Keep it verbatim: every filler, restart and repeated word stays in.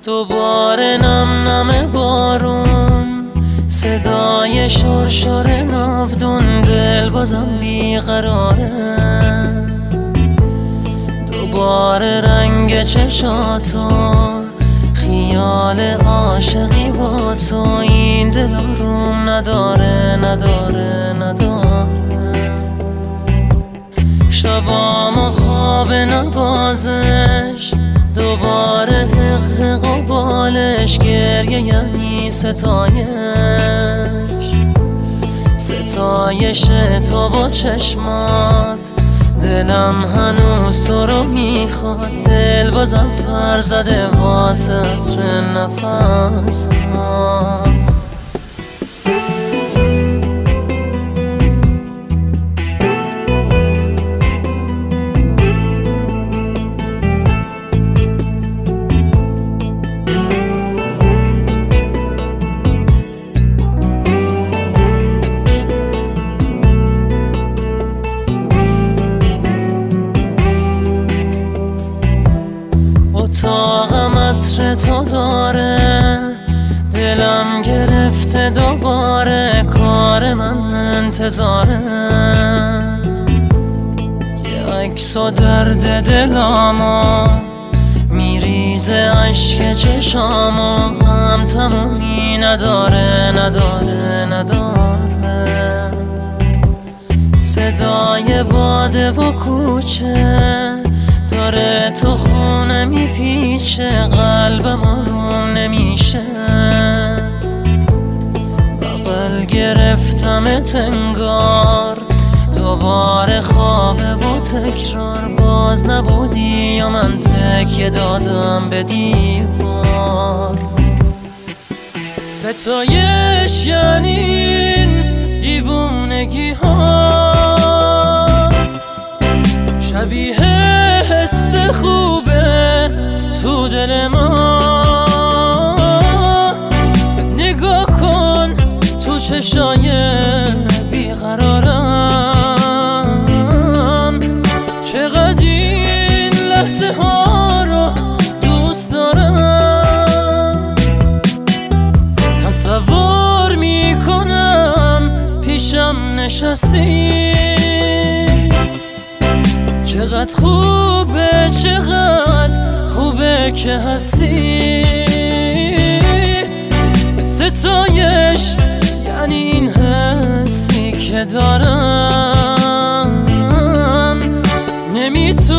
دوباره نم نم بارون، صدای شرشر ناودون، دل بازم بیقراره. دوباره رنگ چشاتو، خیال عاشقی با تو، این دل آروم نداره نداره نداره. شبام خواب نبازش، دوباره حق حق و بالش، گریه یعنی ستایش، ستایش تو با چشمات. دلم هنوز تو رو میخواد، دل بازم پر زده واسه عطر نفسات. اتاقم عطر تو داره، دلم گرفته دوباره، کار من انتظاره. یه عکس و درد دلامو میریزه عشق چشامو، غم تمومی نداره نداره نداره. صدای باده و کوچه داره تو خونه میپیچه، قلبم آروم نمیشه. بغل گرفتمت انگار، دوباره خوابه و تکرار. باز نبودی یا من تکیه دادم به دیوار. ستایش یعنی این دیوونگی ها، شبیه حس خوبه تو دل ما. نگاه کن تو چشای بیقرارم، چقدر این لحظه ها رو دوست دارم. تصور میکنم پیشم نشستی، چقدر خوبه چقدر خوبه که هستی. ستایش یعنی این حسی که دارم، نمیتونم